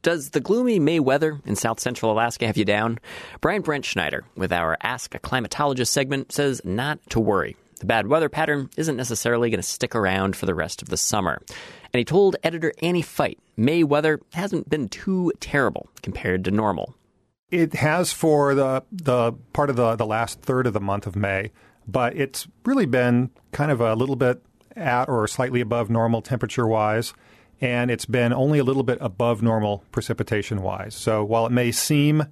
Does the gloomy May weather in south central Alaska have you down? Brian Brent Schneider, with our Ask a Climatologist segment, says not to worry. The bad weather pattern isn't necessarily going to stick around for the rest of the summer. And he told editor Annie Feit, May weather hasn't been too terrible compared to normal. It has for the part of the last third of the month of May, but it's really been kind of a little bit at or slightly above normal temperature-wise, and it's been only a little bit above normal precipitation-wise. So while it may seem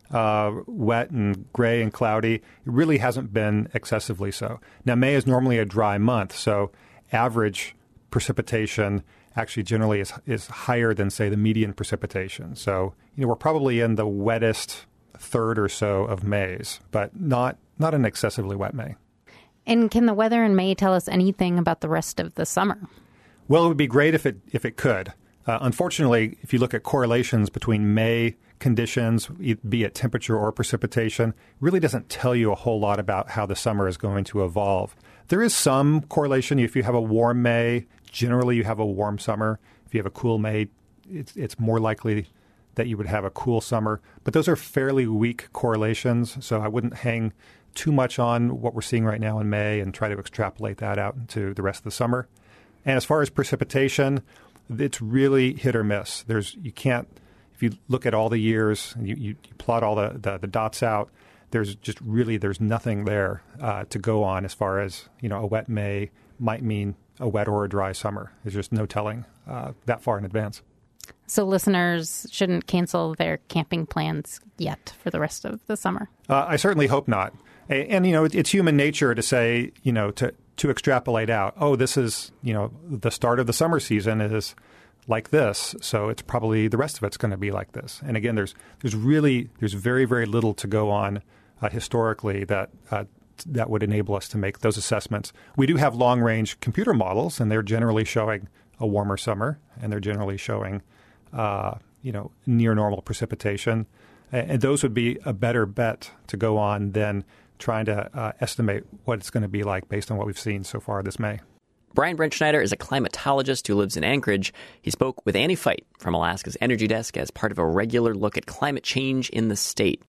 wet and gray and cloudy, it really hasn't been excessively so. Now, May is normally a dry month, so average precipitation actually generally is higher than, say, the median precipitation. So, we're probably in the wettest third or so of Mays, but not an excessively wet May. And can the weather in May tell us anything about the rest of the summer? Well, it would be great if it could. Unfortunately, if you look at correlations between May conditions, be it temperature or precipitation, it really doesn't tell you a whole lot about how the summer is going to evolve. There is some correlation. If you have a warm May, generally you have a warm summer. If you have a cool May, it's more likely that you would have a cool summer. But those are fairly weak correlations, so I wouldn't hang too much on what we're seeing right now in May and try to extrapolate that out into the rest of the summer. And as far as precipitation, it's really hit or miss. If you look at all the years, and you plot all the dots out, there's nothing there to go on as far as, a wet May might mean a wet or a dry summer. There's just no telling that far in advance. So listeners shouldn't cancel their camping plans yet for the rest of the summer? I certainly hope not. And, it's human nature to say, to extrapolate out, this is, the start of the summer season is like this, so it's probably the rest of it's going to be like this. And again, there's very, very little to go on historically that would enable us to make those assessments. We do have long-range computer models, and they're generally showing a warmer summer, and they're generally showing, near normal precipitation. And those would be a better bet to go on than trying to estimate what it's going to be like based on what we've seen so far this May. Brian Brent Schneider is a climatologist who lives in Anchorage. He spoke with Annie Feit from Alaska's Energy Desk as part of a regular look at climate change in the state.